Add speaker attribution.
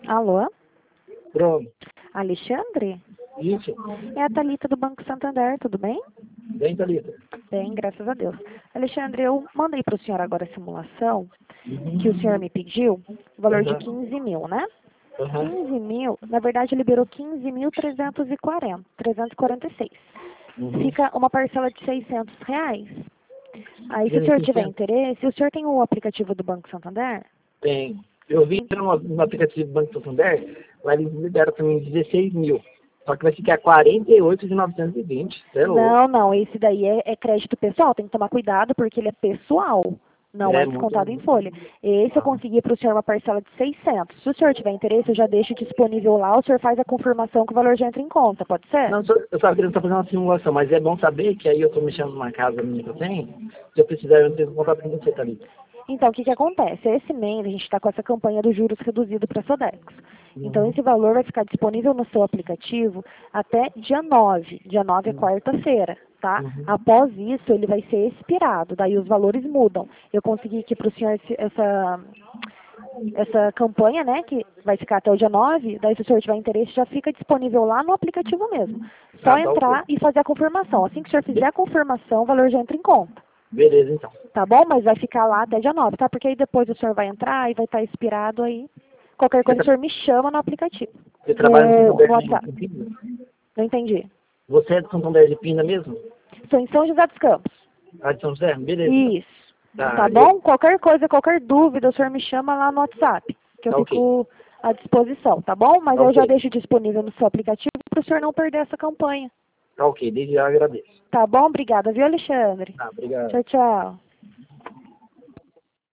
Speaker 1: Alô?
Speaker 2: Pronto.
Speaker 1: Alexandre?
Speaker 2: Isso.
Speaker 1: É a Thalita do Banco Santander, tudo bem?
Speaker 2: Bem, Thalita.
Speaker 1: Bem, graças a Deus. Alexandre, eu mandei para o senhor agora a simulação que o
Speaker 2: Uhum.
Speaker 1: senhor me pediu, valor de
Speaker 2: Aham.
Speaker 1: 15 mil, né?
Speaker 2: Aham.
Speaker 1: 15 mil, na verdade liberou 15.346.
Speaker 2: Uhum.
Speaker 1: Fica uma parcela de R$ 600. Aí, se o
Speaker 2: Dizendo
Speaker 1: senhor tiver
Speaker 2: 600.
Speaker 1: interesse, o senhor tem o aplicativo do Banco Santander?
Speaker 2: Tem. Eu vi no aplicativo do Banco Santander, lá eles liberam também 16 mil. Só que vai ficar 48.920. Você é louco.
Speaker 1: Não, não, esse daí é crédito pessoal, tem que tomar cuidado porque ele é pessoal, não é
Speaker 2: É muito.
Speaker 1: descontado em folha. Esse eu
Speaker 2: Ah.
Speaker 1: consegui para o senhor uma parcela de 600. Se o senhor tiver interesse, eu já deixo disponível lá, o senhor faz a confirmação que o valor já entra em conta, pode ser?
Speaker 2: Não, eu estava querendo fazer uma simulação, mas é bom saber que aí eu estou mexendo numa casa minha que eu tenho. Se eu precisar, eu entro em contato com você, Thalita.
Speaker 1: Então, o que que acontece? Esse mês a gente está com essa campanha dos juros reduzido para Sodexo. Então,
Speaker 2: Uhum.
Speaker 1: esse valor vai ficar disponível no seu aplicativo até dia 9. Dia 9 é
Speaker 2: Uhum.
Speaker 1: quarta-feira, tá?
Speaker 2: Uhum.
Speaker 1: Após isso, ele vai ser expirado, daí os valores mudam. Eu consegui aqui para o senhor essa campanha, né, que vai ficar até o dia 9. Daí se o senhor tiver interesse, já fica disponível lá no aplicativo mesmo. Só
Speaker 2: Ah, tá ok.
Speaker 1: entrar e fazer a confirmação. Assim que o senhor fizer a confirmação, o valor já entra em conta.
Speaker 2: Beleza, então.
Speaker 1: Tá bom? Mas vai ficar lá até dia 9, tá? Porque aí depois o senhor vai entrar e vai estar expirado aí. Qualquer
Speaker 2: Você,
Speaker 1: coisa o senhor me chama no aplicativo.
Speaker 2: você trabalha no
Speaker 1: No
Speaker 2: Santander
Speaker 1: WhatsApp.
Speaker 2: de Pina?
Speaker 1: Não entendi.
Speaker 2: Você é do Santander de Pina mesmo?
Speaker 1: Sou em São José dos Campos.
Speaker 2: Ah, de São José? Beleza, então.
Speaker 1: Isso.
Speaker 2: Tá,
Speaker 1: Tá
Speaker 2: eu,
Speaker 1: bom? Qualquer coisa, qualquer dúvida, o senhor me chama lá no WhatsApp, que eu
Speaker 2: tá ok.
Speaker 1: fico à disposição, tá bom? Mas
Speaker 2: Tá
Speaker 1: eu já
Speaker 2: ok.
Speaker 1: deixo disponível no seu aplicativo para o senhor não perder essa campanha.
Speaker 2: Tá ok, desde já agradeço.
Speaker 1: Tá bom? Obrigada, viu, Alexandre?
Speaker 2: Tá, obrigado.
Speaker 1: Tchau, tchau.